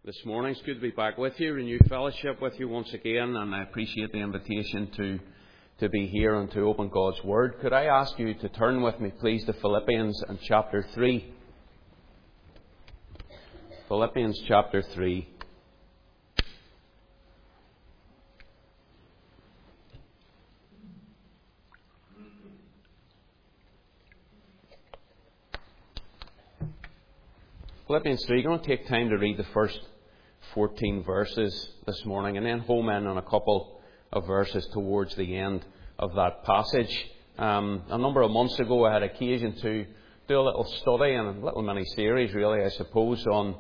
this morning. It's good to be back with you, renew fellowship with you once again, and I appreciate the invitation to be here and to open God's Word. Could I ask you to turn with me, please, to Philippians and chapter 3. Philippians chapter 3. Philippians 3, I'm going to take time to read the first 14 verses this morning and then home in on a couple of verses towards the end of that passage. A number of months ago I had occasion to do a little study and a little mini-series, really, I suppose, on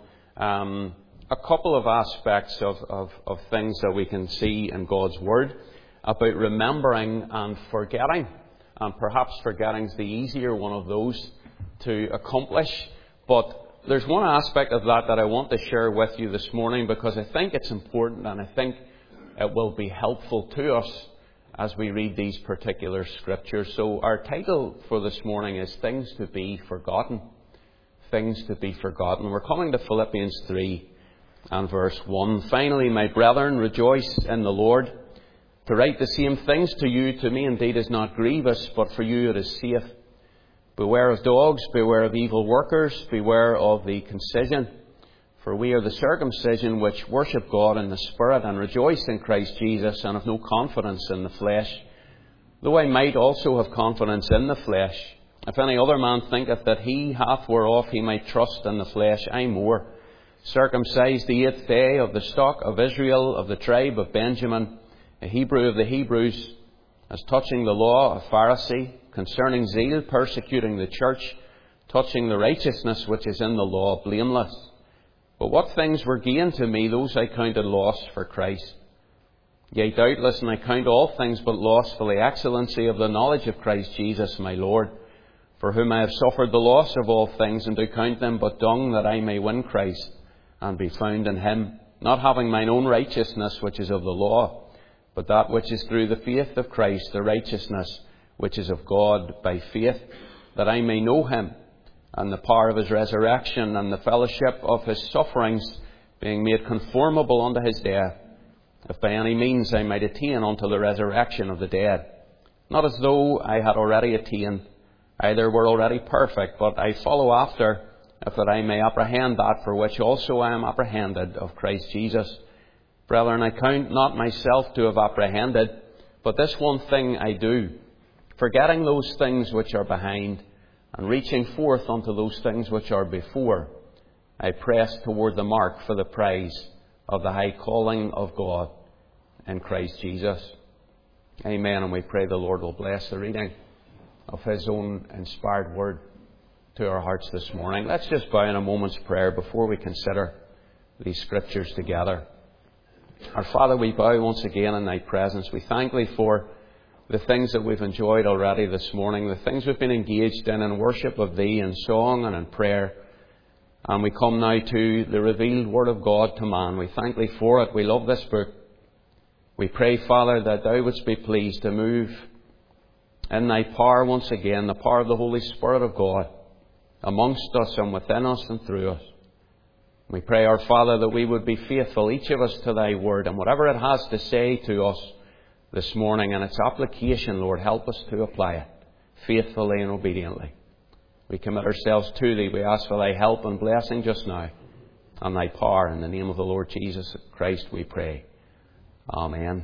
a couple of aspects of things that we can see in God's Word about remembering and forgetting. And perhaps forgetting is the easier one of those to accomplish, but there's one aspect of that I want to share with you this morning because I think it's important and I think it will be helpful to us as we read these particular scriptures. So our title for this morning is Things to be Forgotten. Things to be Forgotten. We're coming to Philippians 3 and verse 1. Finally, my brethren, rejoice in the Lord. To write the same things to you, to me indeed is not grievous, but for you it is safe. Beware of dogs, beware of evil workers, beware of the concision. For we are the circumcision which worship God in the Spirit and rejoice in Christ Jesus and have no confidence in the flesh. Though I might also have confidence in the flesh. If any other man thinketh that he hath whereof he might trust in the flesh, I more. Circumcised the 8th day, of the stock of Israel, of the tribe of Benjamin, a Hebrew of the Hebrews, as touching the law, a Pharisee, concerning zeal, persecuting the church, touching the righteousness which is in the law, blameless. But what things were gain to me, those I counted loss for Christ. Yea, doubtless, and I count all things but loss for the excellency of the knowledge of Christ Jesus my Lord, for whom I have suffered the loss of all things, and do count them but dung, that I may win Christ, and be found in him, not having mine own righteousness which is of the law, but that which is through the faith of Christ, the righteousness which is of God by faith, that I may know him, and the power of his resurrection, and the fellowship of his sufferings, being made conformable unto his death, if by any means I might attain unto the resurrection of the dead. Not as though I had already attained, either were already perfect, but I follow after, if that I may apprehend that for which also I am apprehended of Christ Jesus. Brethren, I count not myself to have apprehended, but this one thing I do, forgetting those things which are behind, and reaching forth unto those things which are before, I press toward the mark for the prize of the high calling of God in Christ Jesus. Amen. And we pray the Lord will bless the reading of his own inspired word to our hearts this morning. Let's just bow in a moment's prayer before we consider these scriptures together. Our Father, we bow once again in thy presence. We thank thee for the things that we've enjoyed already this morning, the things we've been engaged in worship of thee, in song and in prayer. And we come now to the revealed word of God to man. We thank thee for it. We love this book. We pray, Father, that thou wouldst be pleased to move in thy power once again, the power of the Holy Spirit of God, amongst us and within us and through us. We pray, our Father, that we would be faithful, each of us, to thy word, and whatever it has to say to us this morning and its application, Lord, help us to apply it faithfully and obediently. We commit ourselves to thee. We ask for thy help and blessing just now, and thy power. In the name of the Lord Jesus Christ we pray. Amen.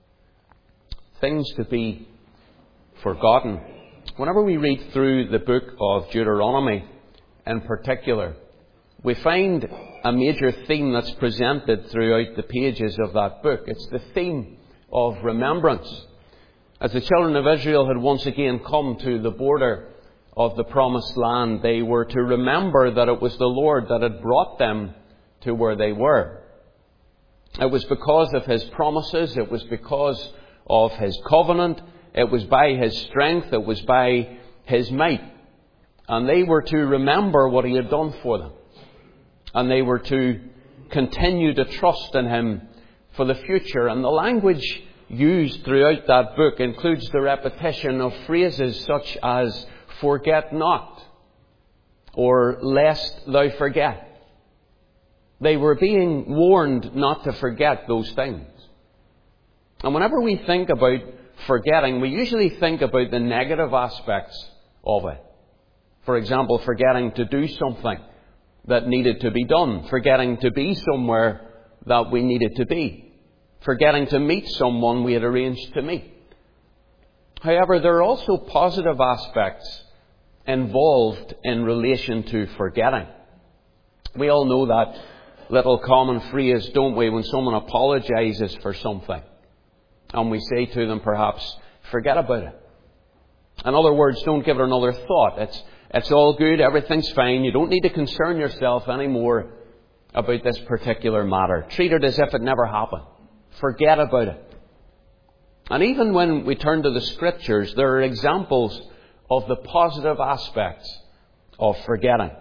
Things to be forgotten. Whenever we read through the book of Deuteronomy in particular, we find a major theme that's presented throughout the pages of that book. It's the theme of remembrance. As the children of Israel had once again come to the border of the promised land, they were to remember that it was the Lord that had brought them to where they were. It was because of his promises, it was because of his covenant, it was by his strength, it was by his might. And they were to remember what he had done for them. And they were to continue to trust in him for the future. And the language used throughout that book includes the repetition of phrases such as forget not, or lest thou forget. They were being warned not to forget those things. And whenever we think about forgetting, we usually think about the negative aspects of it. For example, forgetting to do something that needed to be done. Forgetting to be somewhere that we needed to be. Forgetting to meet someone we had arranged to meet. However, there are also positive aspects involved in relation to forgetting. We all know that little common phrase, don't we, when someone apologises for something. And we say to them, perhaps, forget about it. In other words, don't give it another thought. It's all good, everything's fine. You don't need to concern yourself anymore about this particular matter. Treat it as if it never happened. Forget about it. And even when we turn to the Scriptures, there are examples of the positive aspects of forgetting.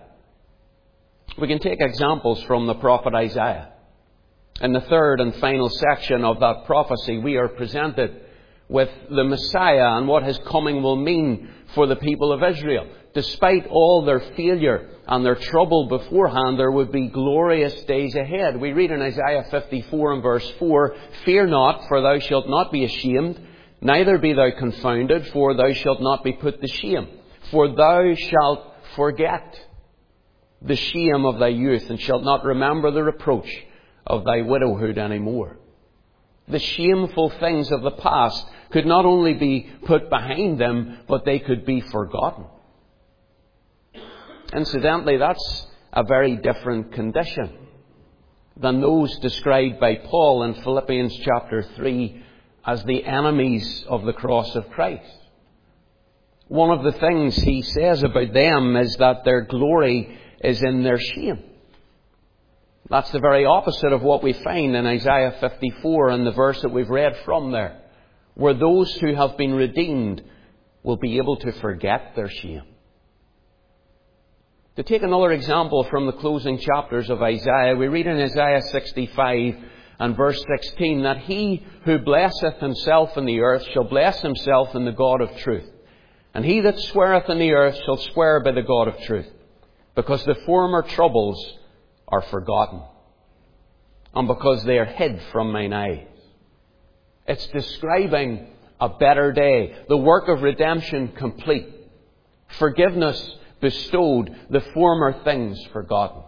We can take examples from the prophet Isaiah. In the third and final section of that prophecy, we are presented with the Messiah and what his coming will mean for the people of Israel. Despite all their failure and their trouble beforehand, there would be glorious days ahead. We read in Isaiah 54 and verse 4, "Fear not, for thou shalt not be ashamed, neither be thou confounded, for thou shalt not be put to shame. For thou shalt forget the shame of thy youth, and shalt not remember the reproach of thy widowhood any more." The shameful things of the past could not only be put behind them, but they could be forgotten. Incidentally, that's a very different condition than those described by Paul in Philippians chapter 3 as the enemies of the cross of Christ. One of the things he says about them is that their glory is in their shame. That's the very opposite of what we find in Isaiah 54 and the verse that we've read from there, where those who have been redeemed will be able to forget their shame. To take another example from the closing chapters of Isaiah, we read in Isaiah 65 and verse 16 that he who blesseth himself in the earth shall bless himself in the God of truth. And he that sweareth in the earth shall swear by the God of truth, because the former troubles are forgotten, and because they are hid from mine eyes. It's describing a better day, the work of redemption complete, forgiveness bestowed, the former things forgotten.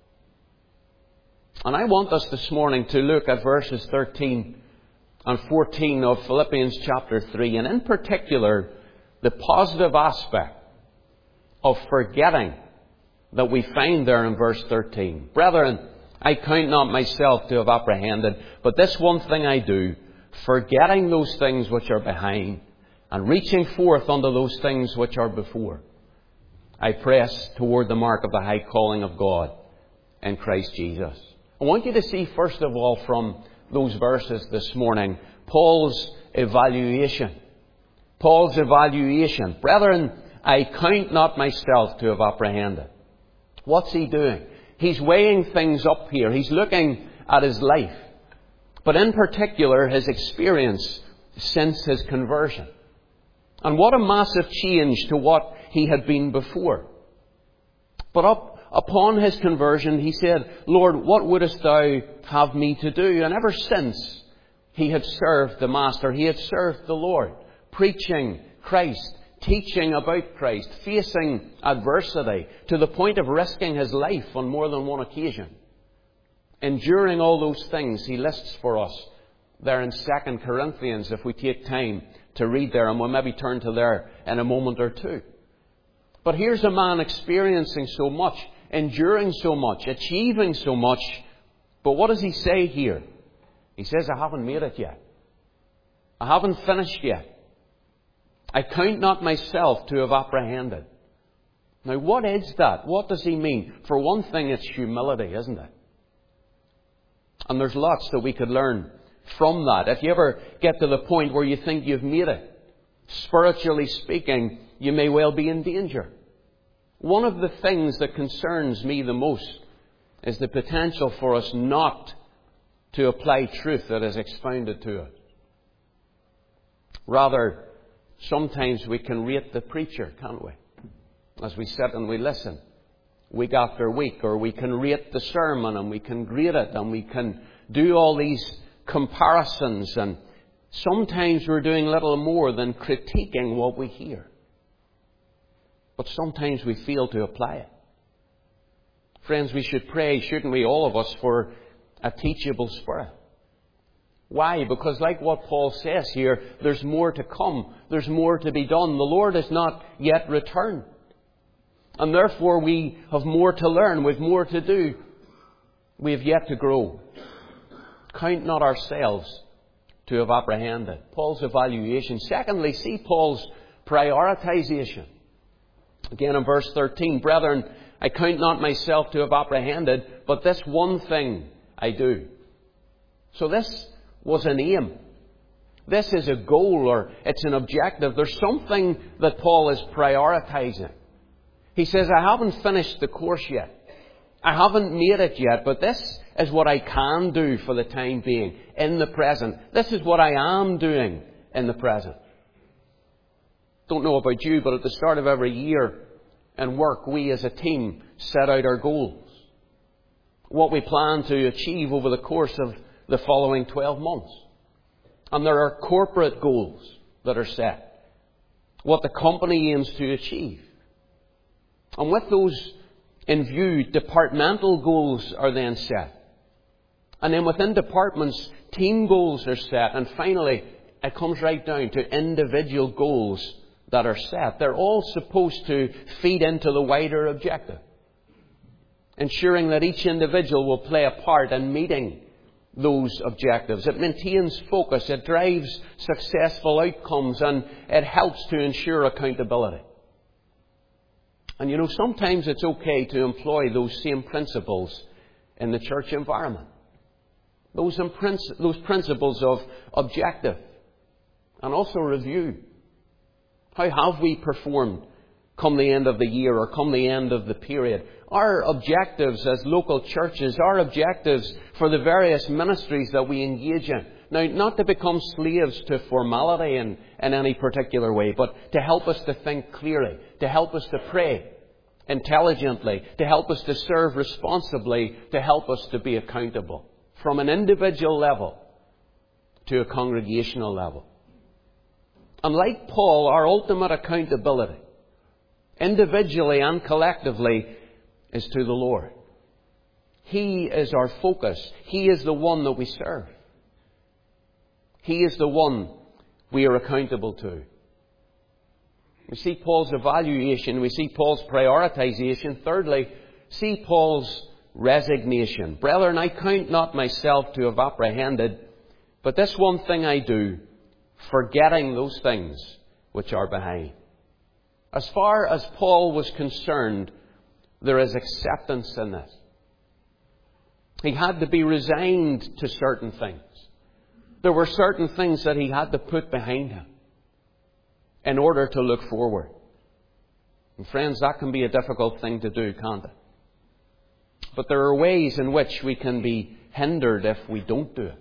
And I want us this morning to look at verses 13 and 14 of Philippians chapter 3, and in particular, the positive aspect of forgetting that we find there in verse 13. "Brethren, I count not myself to have apprehended, but this one thing I do, forgetting those things which are behind, and reaching forth unto those things which are before, I press toward the mark of the high calling of God in Christ Jesus." I want you to see, first of all, from those verses this morning, Paul's evaluation. Paul's evaluation. "Brethren, I count not myself to have apprehended." What's he doing? He's weighing things up here. He's looking at his life, but in particular his experience since his conversion. And what a massive change to what he had been before. But upon his conversion, he said, "Lord, what wouldest thou have me to do?" And ever since he had served the Master, he had served the Lord, preaching Christ, teaching about Christ, facing adversity to the point of risking his life on more than one occasion. Enduring all those things he lists for us there in 2 Corinthians, if we take time to read there, and we'll maybe turn to there in a moment or two. But here's a man experiencing so much, enduring so much, achieving so much. But what does he say here? He says, "I haven't made it yet. I haven't finished yet. I count not myself to have apprehended." Now, what is that? What does he mean? For one thing, it's humility, isn't it? And there's lots that we could learn from that. If you ever get to the point where you think you've made it, spiritually speaking, you may well be in danger. One of the things that concerns me the most is the potential for us not to apply truth that is expounded to us. Rather, sometimes we can rate the preacher, can't we? As we sit and we listen. week after week, or we can rate the sermon and we can grade it and we can do all these comparisons, and sometimes we're doing little more than critiquing what we hear. But sometimes we fail to apply it. Friends, we should pray, shouldn't we, all of us, for a teachable spirit. Why? Because like what Paul says here, there's more to come. There's more to be done. The Lord has not yet returned. And therefore we have more to learn. We've more to do. We have yet to grow. Count not ourselves to have apprehended. Paul's evaluation. Secondly, see Paul's prioritization. Again in verse 13, brethren, I count not myself to have apprehended, but this one thing I do. So this was an aim. This is a goal, or it's an objective. There's something that Paul is prioritizing. He says, I haven't finished the course yet. I haven't made it yet, but this is what I can do for the time being, in the present. This is what I am doing in the present. Don't know about you, but at the start of every year in work, we as a team set out our goals. What we plan to achieve over the course of the following 12 months. And there are corporate goals that are set. What the company aims to achieve. And with those in view, departmental goals are then set. And then within departments, team goals are set. And finally, it comes right down to individual goals that are set. They're all supposed to feed into the wider objective, ensuring that each individual will play a part in meeting those objectives. It maintains focus, it drives successful outcomes, and it helps to ensure accountability. And you know, sometimes it's okay to employ those same principles in the church environment. Those principles of objective and also review. How have we performed come the end of the year or come the end of the period? Our objectives as local churches, our objectives for the various ministries that we engage in. Now, not to become slaves to formality in any particular way, but to help us to think clearly, to help us to pray intelligently, to help us to serve responsibly, to help us to be accountable. From an individual level to a congregational level. And like Paul, our ultimate accountability, individually and collectively, is to the Lord. He is our focus. He is the one that we serve. He is the one we are accountable to. We see Paul's evaluation. We see Paul's prioritization. Thirdly, see Paul's resignation. Brethren, I count not myself to have apprehended, but this one thing I do, forgetting those things which are behind. As far as Paul was concerned, there is acceptance in this. He had to be resigned to certain things. There were certain things that he had to put behind him in order to look forward. And friends, that can be a difficult thing to do, can't it? But there are ways in which we can be hindered if we don't do it.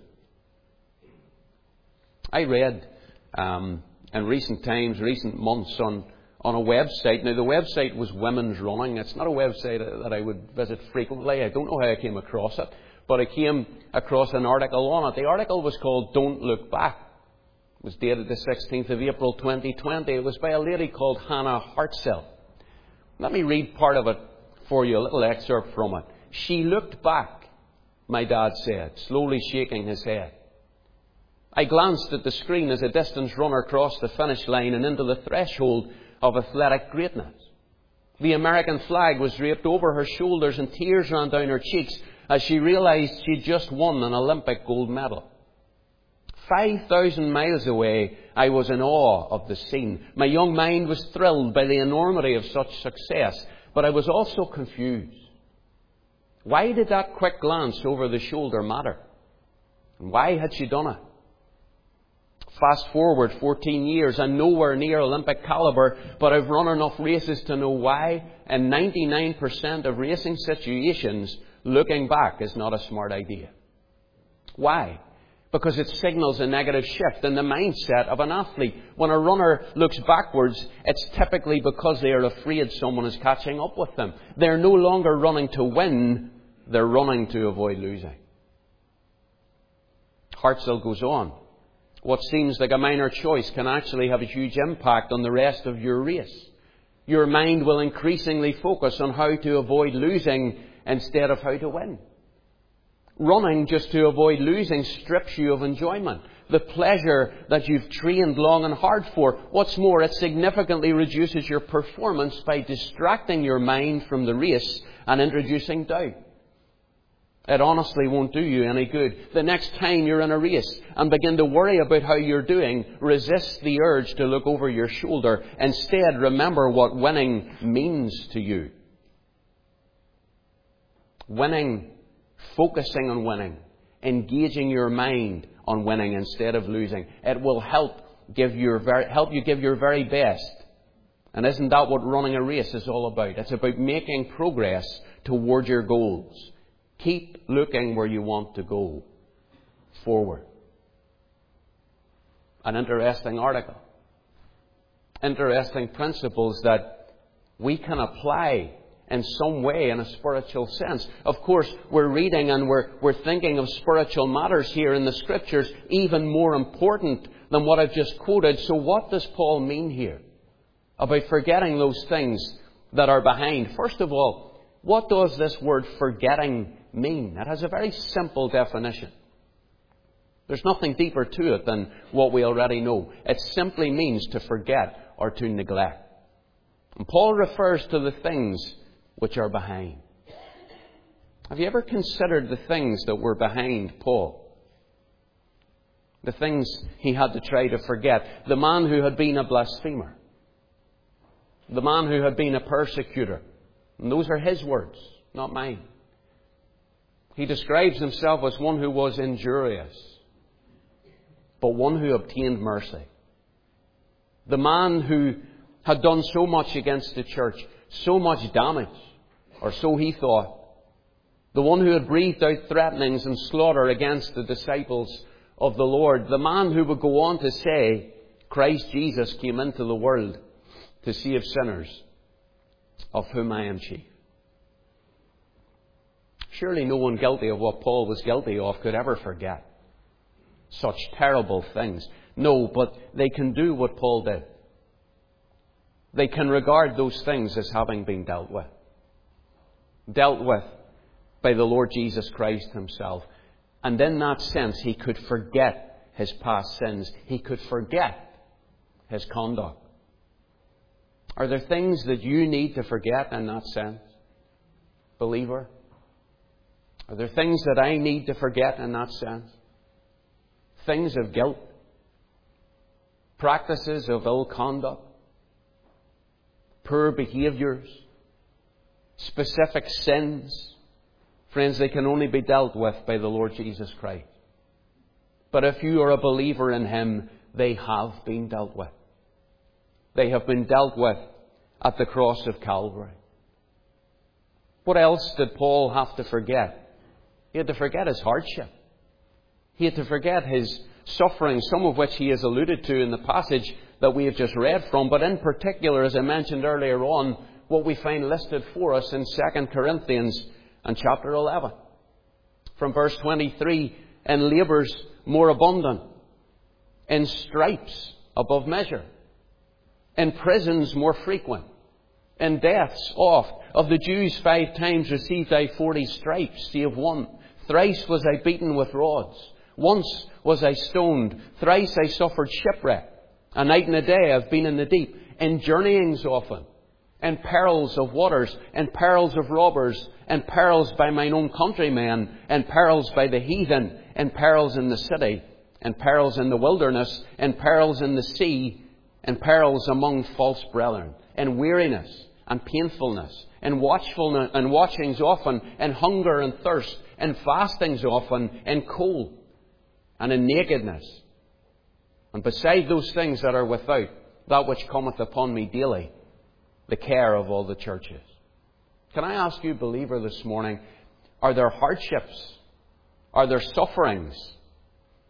I read in recent times, recent months, on a website. Now, the website was Women's Running. It's not a website that I would visit frequently. I don't know how I came across it, but I came across an article on it. The article was called Don't Look Back. It was dated the 16th of April 2020. It was by a lady called Hannah Hartzell. Let me read part of it for you, a little excerpt from it. She looked back, my dad said, slowly shaking his head. I glanced at the screen as a distance runner crossed the finish line and into the threshold of athletic greatness. The American flag was draped over her shoulders and tears ran down her cheeks as she realized she'd just won an Olympic gold medal. 5,000 miles away, I was in awe of the scene. My young mind was thrilled by the enormity of such success, but I was also confused. Why did that quick glance over the shoulder matter? And why had she done it? Fast forward 14 years, I'm nowhere near Olympic caliber, but I've run enough races to know why. In 99% of racing situations, looking back is not a smart idea. Why? because it signals a negative shift in the mindset of an athlete. When a runner looks backwards, it's typically because they are afraid someone is catching up with them. They're no longer running to win, they're running to avoid losing. Hartzell goes on. What seems like a minor choice can actually have a huge impact on the rest of your race. Your mind will increasingly focus on how to avoid losing instead of how to win. Running just to avoid losing strips you of enjoyment, the pleasure that you've trained long and hard for. What's more, it significantly reduces your performance by distracting your mind from the race and introducing doubt. It honestly won't do you any good. The next time you're in a race and begin to worry about how you're doing, resist the urge to look over your shoulder. Instead, remember what winning means to you. Winning, focusing on winning, engaging your mind on winning instead of losing. It will help you give your very best. And isn't that what running a race is all about? It's about making progress toward your goals. Keep looking where you want to go. Forward. An interesting article. Interesting principles that we can apply in some way in a spiritual sense. Of course, we're reading and we're thinking of spiritual matters here in the Scriptures, even more important than what I've just quoted. So what does Paul mean here about forgetting those things that are behind? First of all, what does this word forgetting mean? It has a very simple definition. There's nothing deeper to it than what we already know. It simply means to forget or to neglect. And Paul refers to the things which are behind. Have you ever considered the things that were behind Paul? The things he had to try to forget. The man who had been a blasphemer. The man who had been a persecutor. And those are his words, not mine. He describes himself as one who was injurious, but one who obtained mercy. The man who had done so much against the church, so much damage, or so he thought. The one who had breathed out threatenings and slaughter against the disciples of the Lord. The man who would go on to say, Christ Jesus came into the world to save sinners, of whom I am chief. Surely no one guilty of what Paul was guilty of could ever forget such terrible things. No, but they can do what Paul did. They can regard those things as having been dealt with. Dealt with by the Lord Jesus Christ himself. And in that sense, he could forget his past sins. He could forget his conduct. Are there things that you need to forget in that sense, believer? Are there things that I need to forget in that sense? Things of guilt, practices of ill conduct, poor behaviours, specific sins. Friends, they can only be dealt with by the Lord Jesus Christ. But if you are a believer in Him, they have been dealt with. They have been dealt with at the cross of Calvary. What else did Paul have to forget? He had to forget his hardship. He had to forget his suffering, some of which he has alluded to in the passage that we have just read from. But in particular, as I mentioned earlier on, what we find listed for us in 2 Corinthians and chapter 11. From verse 23, in labours more abundant, in stripes above measure, in prisons more frequent, in deaths oft. Of the Jews 5 times received I 40 stripes, save one. Thrice was I beaten with rods. Once was I stoned. Thrice I suffered shipwreck. A night and a day I've been in the deep. In journeyings often. In perils of waters. In perils of robbers. In perils by mine own countrymen. In perils by the heathen. In perils in the city. In perils in the wilderness. In perils in the sea. In perils among false brethren. In weariness and painfulness. In watchfulness and watchings often. In hunger and thirst. In fastings often. In cold. And in nakedness. And beside those things that are without, that which cometh upon me daily, the care of all the churches. Can I ask you, believer, this morning, are there hardships? Are there sufferings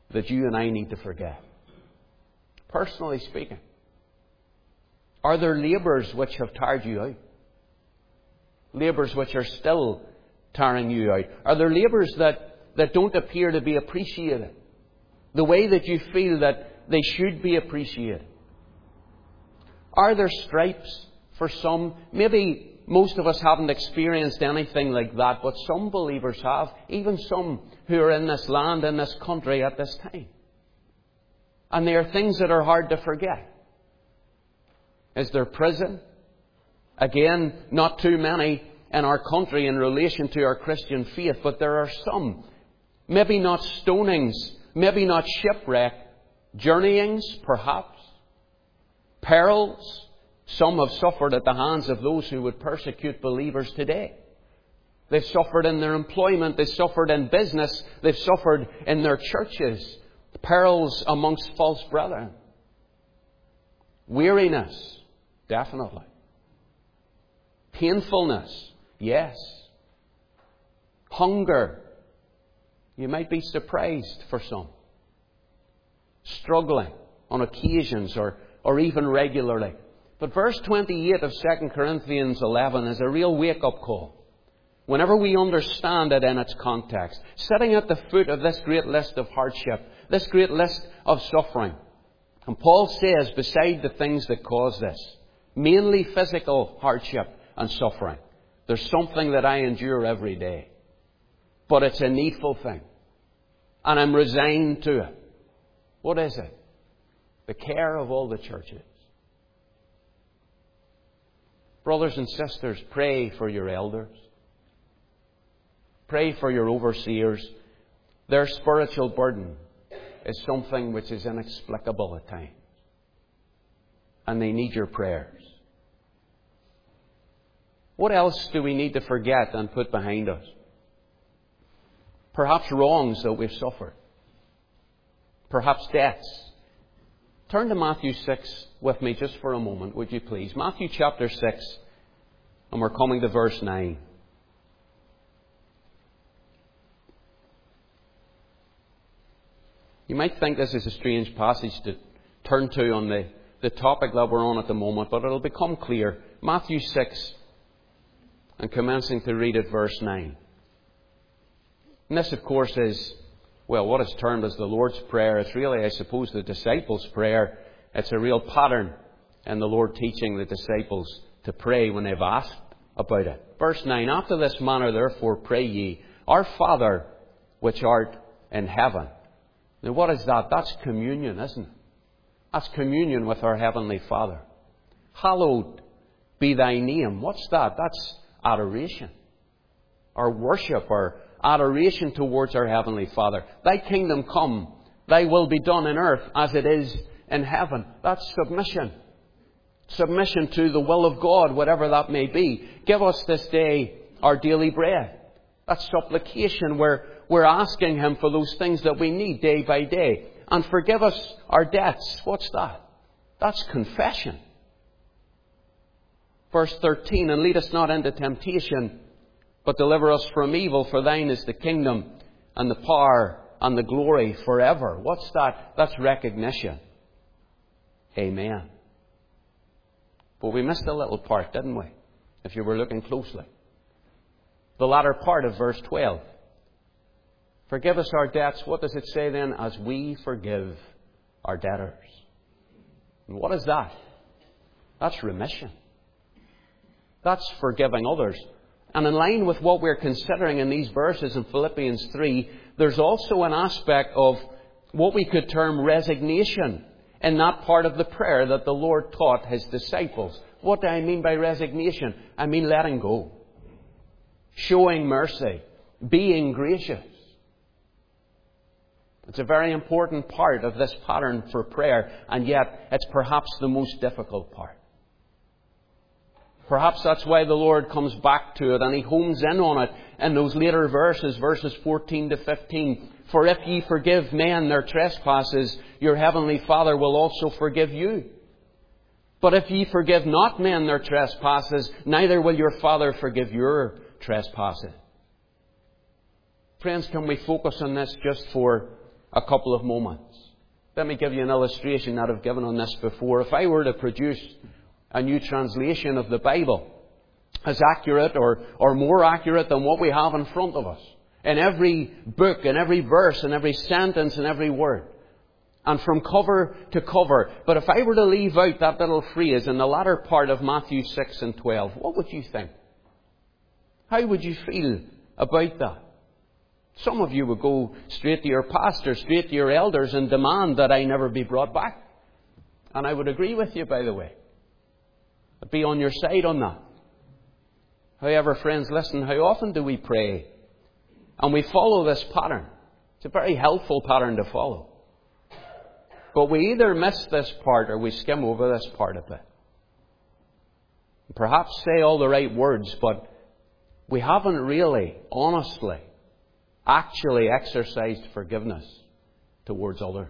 that you and I need to forget? Personally speaking, are there labours which have tired you out? Labours which are still tiring you out? Are there labours that don't appear to be appreciated the way that you feel that they should be appreciated? Are there stripes for some? Maybe most of us haven't experienced anything like that, but some believers have, even some who are in this land, in this country at this time. And they are things that are hard to forget. Is there prison? Again, not too many in our country in relation to our Christian faith, but there are some. Maybe not stonings, maybe not shipwreck, journeyings perhaps, perils. Some have suffered at the hands of those who would persecute believers today. They've suffered in their employment, they've suffered in business, they've suffered in their churches. Perils amongst false brethren. Weariness, definitely. Painfulness, yes. Hunger, you might be surprised for some. Struggling on occasions or even regularly. But verse 28 of 2 Corinthians 11 is a real wake-up call. Whenever we understand it in its context, sitting at the foot of this great list of hardship, this great list of suffering. And Paul says, beside the things that cause this, mainly physical hardship and suffering, there's something that I endure every day. But it's a needful thing. And I'm resigned to it. What is it? The care of all the churches. Brothers and sisters, pray for your elders. Pray for your overseers. Their spiritual burden is something which is inexplicable at times. And they need your prayers. What else do we need to forget and put behind us? Perhaps wrongs that we've suffered. Perhaps debts. Turn to Matthew 6 with me just for a moment, would you please? Matthew chapter 6, and we're coming to verse 9. You might think this is a strange passage to turn to on the topic that we're on at the moment, but it'll become clear. Matthew 6, and commencing to read at verse 9. And this, of course, is, well, what is termed as the Lord's Prayer. It's really, I suppose, the disciples' prayer. It's a real pattern in the Lord teaching the disciples to pray when they've asked about it. Verse 9, after this manner, therefore, pray ye, Our Father, which art in heaven. Now, what is that? That's communion, isn't it? That's communion with our Heavenly Father. Hallowed be thy name. What's that? That's adoration. Our worship, our adoration towards our Heavenly Father. Thy kingdom come, thy will be done in earth as it is in heaven. That's submission. Submission to the will of God, whatever that may be. Give us this day our daily bread. That's supplication. We're asking Him for those things that we need day by day. And forgive us our debts. What's that? That's confession. Verse 13, and lead us not into temptation, but deliver us from evil, for thine is the kingdom and the power and the glory forever. What's that? That's recognition. Amen. But we missed a little part, didn't we? If you were looking closely. The latter part of verse 12. Forgive us our debts. What does it say then? As we forgive our debtors. And what is that? That's remission. That's forgiving others. And in line with what we're considering in these verses in Philippians 3, there's also an aspect of what we could term resignation in that part of the prayer that the Lord taught His disciples. What do I mean by resignation? I mean letting go. Showing mercy. Being gracious. It's a very important part of this pattern for prayer, and yet it's perhaps the most difficult part. Perhaps that's why the Lord comes back to it and He homes in on it in those later verses, verses 14 to 15. For if ye forgive men their trespasses, your heavenly Father will also forgive you. But if ye forgive not men their trespasses, neither will your Father forgive your trespasses. Friends, can we focus on this just for a couple of moments. Let me give you an illustration that I've given on this before. If I were to produce a new translation of the Bible as accurate or more accurate than what we have in front of us, in every book, in every verse, in every sentence, in every word, and from cover to cover. But if I were to leave out that little phrase in the latter part of Matthew 6 and 12, what would you think? How would you feel about that? Some of you would go straight to your pastor, straight to your elders, and demand that I never be brought back. And I would agree with you, by the way. I'd be on your side on that. However, friends, listen, how often do we pray? And we follow this pattern. It's a very helpful pattern to follow. But we either miss this part or we skim over this part a bit. Perhaps say all the right words, but we haven't really, honestly, actually exercised forgiveness towards others.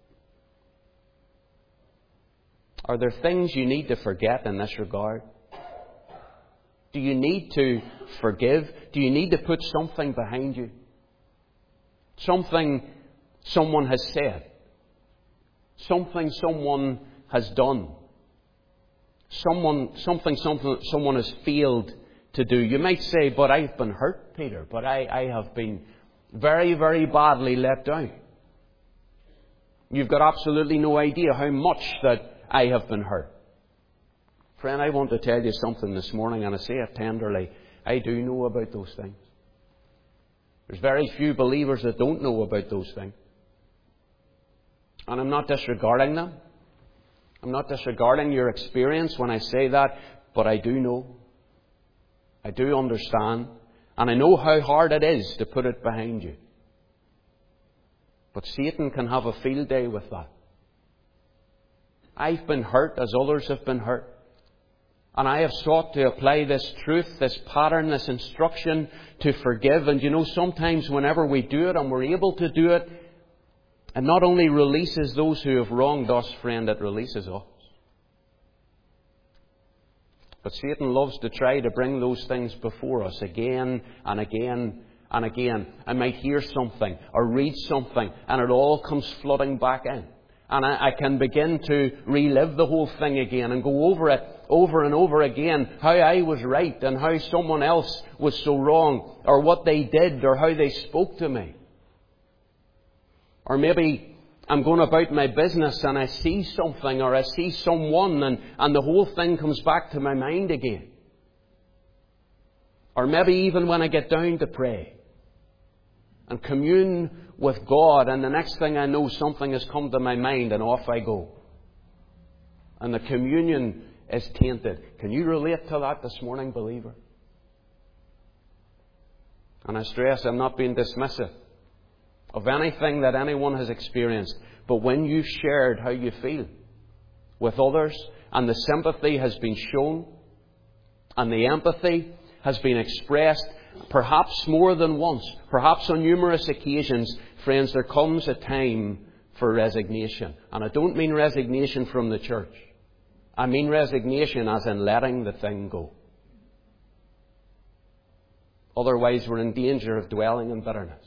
Are there things you need to forget in this regard? Do you need to forgive? Do you need to put something behind you? Something someone has said. Something someone has done. Something someone has failed to do. You might say, but I've been hurt, Peter. But I have been very, very badly let down. You've got absolutely no idea how much that I have been hurt. Friend, I want to tell you something this morning, and I say it tenderly. I do know about those things. There's very few believers that don't know about those things. And I'm not disregarding them. I'm not disregarding your experience when I say that, but I do know. I do understand. And I know how hard it is to put it behind you. But Satan can have a field day with that. I've been hurt as others have been hurt. And I have sought to apply this truth, this pattern, this instruction to forgive. And you know, sometimes whenever we do it and we're able to do it, it not only releases those who have wronged us, friend, it releases us. But Satan loves to try to bring those things before us again and again and again. I might hear something or read something and it all comes flooding back in. And I can begin to relive the whole thing again and go over it over and over again. How I was right and how someone else was so wrong. Or what they did or how they spoke to me. Or maybe I'm going about my business and I see something or I see someone and the whole thing comes back to my mind again. Or maybe even when I get down to pray and commune with God, and the next thing I know, something has come to my mind and off I go. And the communion is tainted. Can you relate to that this morning, believer? And I stress, I'm not being dismissive of anything that anyone has experienced. But when you've shared how you feel with others, and the sympathy has been shown, and the empathy has been expressed, perhaps more than once, perhaps on numerous occasions, friends, there comes a time for resignation. And I don't mean resignation from the church. I mean resignation as in letting the thing go. Otherwise, we're in danger of dwelling in bitterness.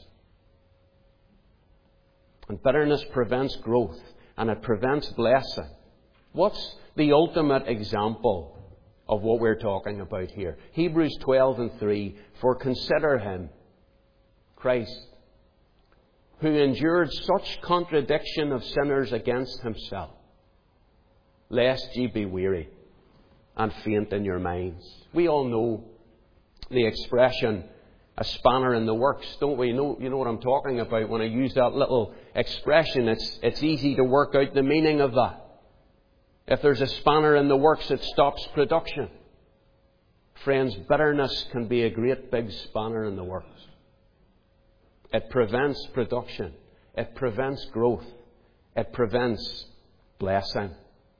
And bitterness prevents growth, and it prevents blessing. What's the ultimate example of what we're talking about here? Hebrews 12:3, for consider him, Christ, who endured such contradiction of sinners against himself, lest ye be weary and faint in your minds. We all know the expression, a spanner in the works, don't we? You know what I'm talking about when I use that little expression. It's easy to work out the meaning of that. If there's a spanner in the works, it stops production. Friends, bitterness can be a great big spanner in the works. It prevents production. It prevents growth. It prevents blessing.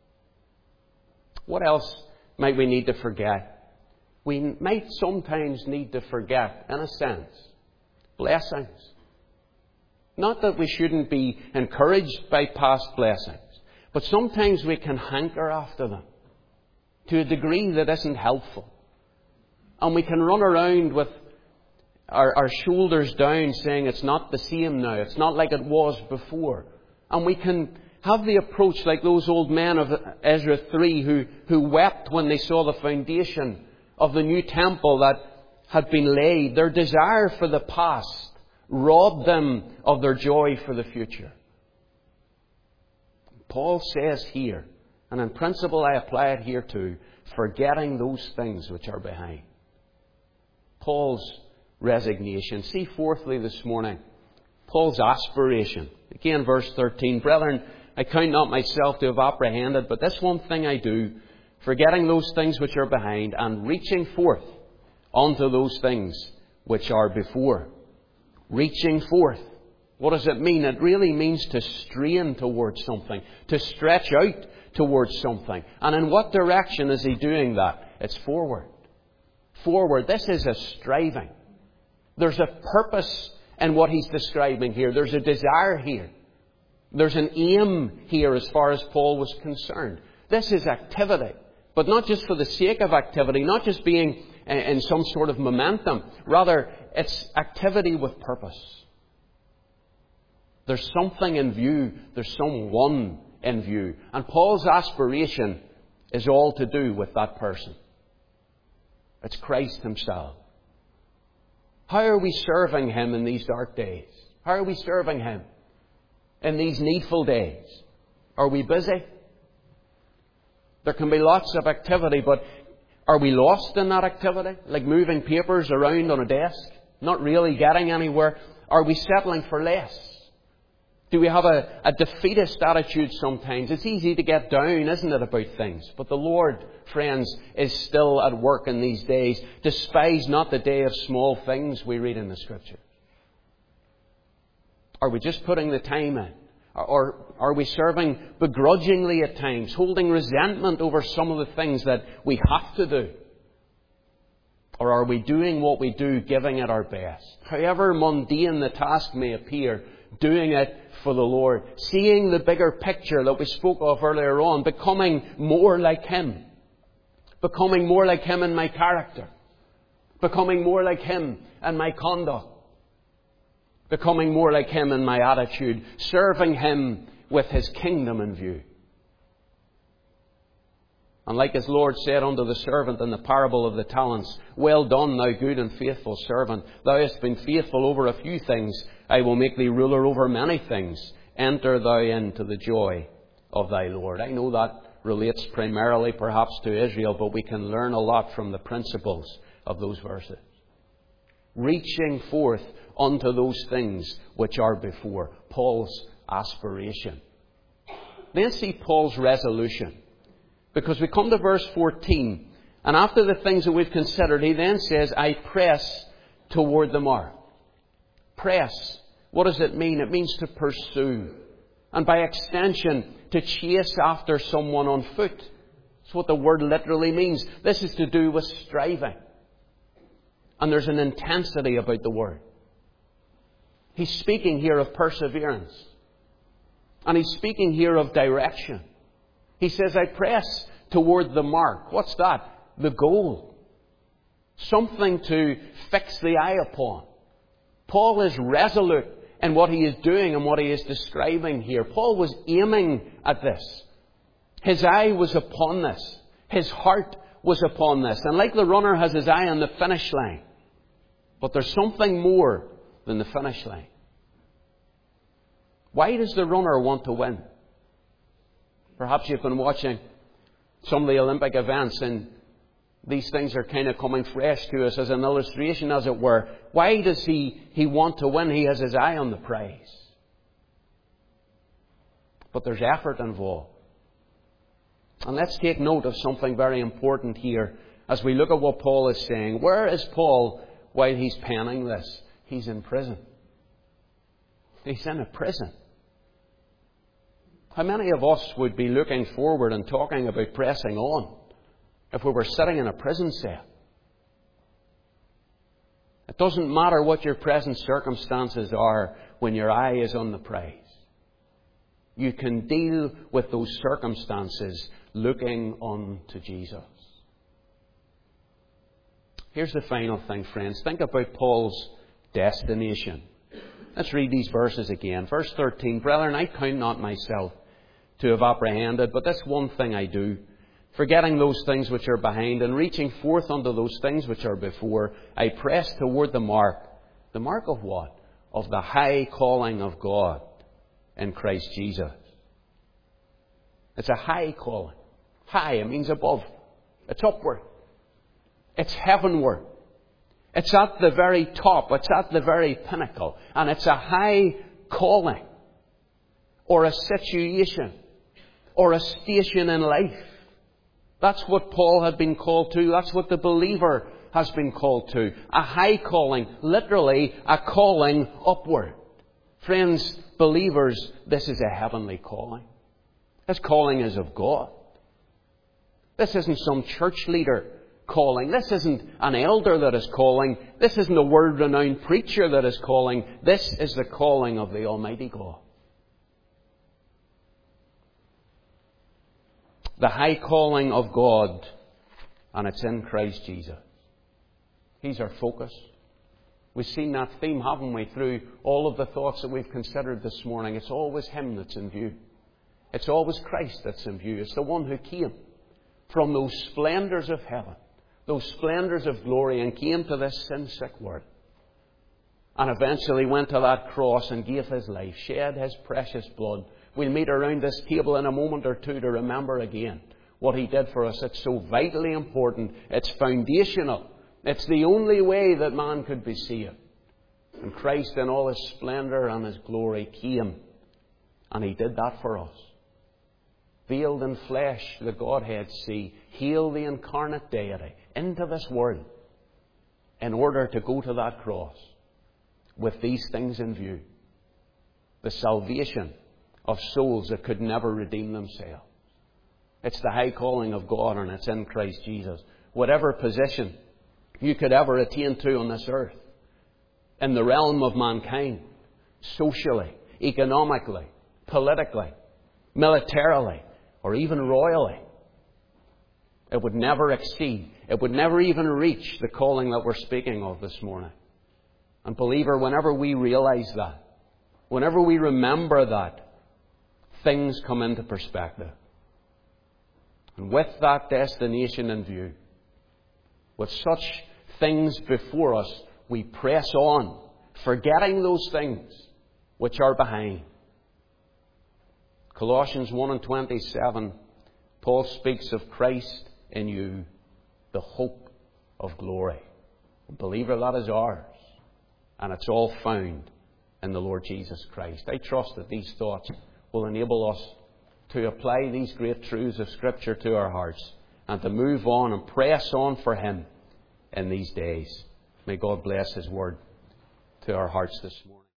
What else might we need to forget? We might sometimes need to forget, in a sense, blessings. Not that we shouldn't be encouraged by past blessings, but sometimes we can hanker after them to a degree that isn't helpful. And we can run around with our shoulders down, saying it's not the same now. It's not like it was before. And we can have the approach like those old men of Ezra 3 who wept when they saw the foundation of the new temple that had been laid. Their desire for the past robbed them of their joy for the future. Paul says here, and in principle I apply it here too, forgetting those things which are behind. Paul's resignation. See fourthly this morning, Paul's aspiration. Again, verse 13. Brethren, I count not myself to have apprehended, but this one thing I do, forgetting those things which are behind, and reaching forth unto those things which are before. Reaching forth. What does it mean? It really means to strain towards something, to stretch out towards something. And in what direction is he doing that? It's forward. Forward. This is a striving. There's a purpose in what he's describing here. There's a desire here. There's an aim here as far as Paul was concerned. This is activity. But not just for the sake of activity, not just being in some sort of momentum. Rather, it's activity with purpose. There's something in view. There's someone in view. And Paul's aspiration is all to do with that person. It's Christ himself. How are we serving him in these dark days? How are we serving him in these needful days? Are we busy? There can be lots of activity, but are we lost in that activity? Like moving papers around on a desk? Not really getting anywhere? Are we settling for less? Do we have a defeatist attitude sometimes? It's easy to get down, isn't it, about things? But the Lord, friends, is still at work in these days. Despise not the day of small things, we read in the Scripture. Are we just putting the time in? Or are we serving begrudgingly at times, holding resentment over some of the things that we have to do? Or are we doing what we do, giving it our best? However mundane the task may appear, doing it for the Lord. Seeing the bigger picture that we spoke of earlier on. Becoming more like Him. Becoming more like Him in my character. Becoming more like Him in my conduct. Becoming more like Him in my attitude. Serving Him with His kingdom in view. And like His Lord said unto the servant in the parable of the talents, well done, thou good and faithful servant. Thou hast been faithful over a few things. I will make thee ruler over many things. Enter thou into the joy of thy Lord. I know that relates primarily perhaps to Israel, but we can learn a lot from the principles of those verses. Reaching forth unto those things which are before. Paul's aspiration. Then see Paul's resolution. Because we come to verse 14, and after the things that we've considered, he then says, I press toward the mark. Press. What does it mean? It means to pursue. And by extension, to chase after someone on foot. That's what the word literally means. This is to do with striving. And there's an intensity about the word. He's speaking here of perseverance. And he's speaking here of direction. He says, I press toward the mark. What's that? The goal. Something to fix the eye upon. Paul is resolute in what he is doing and what he is describing here. Paul was aiming at this. His eye was upon this. His heart was upon this. And like the runner has his eye on the finish line. But there's something more than the finish line. Why does the runner want to win? Perhaps you've been watching some of the Olympic events and these things are kind of coming fresh to us as an illustration, as it were. Why does he want to win? He has his eye on the prize. But there's effort involved. And let's take note of something very important here as we look at what Paul is saying. Where is Paul while he's penning this? He's in prison. He's in a prison. How many of us would be looking forward and talking about pressing on if we were sitting in a prison cell? It doesn't matter what your present circumstances are when your eye is on the prize. You can deal with those circumstances looking on to Jesus. Here's the final thing, friends. Think about Paul's destination. Let's read these verses again. Verse 13, Brethren, I count not myself to have apprehended, but this one thing I do, forgetting those things which are behind, and reaching forth unto those things which are before, I press toward the mark. The mark of what? Of the high calling of God in Christ Jesus. It's a high calling. High, it means above. It's upward. It's heavenward. It's at the very top. It's at the very pinnacle. And it's a high calling, or a situation, or a station in life. That's what Paul had been called to. That's what the believer has been called to. A high calling. Literally, a calling upward. Friends, believers, this is a heavenly calling. This calling is of God. This isn't some church leader calling. This isn't an elder that is calling. This isn't a world-renowned preacher that is calling. This is the calling of the Almighty God. The high calling of God, and it's in Christ Jesus. He's our focus. We've seen that theme, haven't we, through all of the thoughts that we've considered this morning. It's always Him that's in view. It's always Christ that's in view. It's the one who came from those splendours of heaven, those splendours of glory, and came to this sin-sick world. And eventually went to that cross and gave His life, shed His precious blood. We'll meet around this table in a moment or two to remember again what He did for us. It's so vitally important. It's foundational. It's the only way that man could be saved. And Christ in all His splendour and His glory came. And He did that for us. Veiled in flesh, the Godhead see, hail the incarnate deity into this world in order to go to that cross with these things in view. The salvation of souls that could never redeem themselves. It's the high calling of God, and it's in Christ Jesus. Whatever position you could ever attain to on this earth, in the realm of mankind, socially, economically, politically, militarily, or even royally, it would never exceed, it would never even reach the calling that we're speaking of this morning. And believer, whenever we realize that, whenever we remember that, things come into perspective. And with that destination in view, with such things before us, we press on, forgetting those things which are behind. Colossians 1:27, Paul speaks of Christ in you, the hope of glory. Believer, that is ours. And it's all found in the Lord Jesus Christ. I trust that these thoughts will enable us to apply these great truths of Scripture to our hearts and to move on and press on for Him in these days. May God bless His word to our hearts this morning.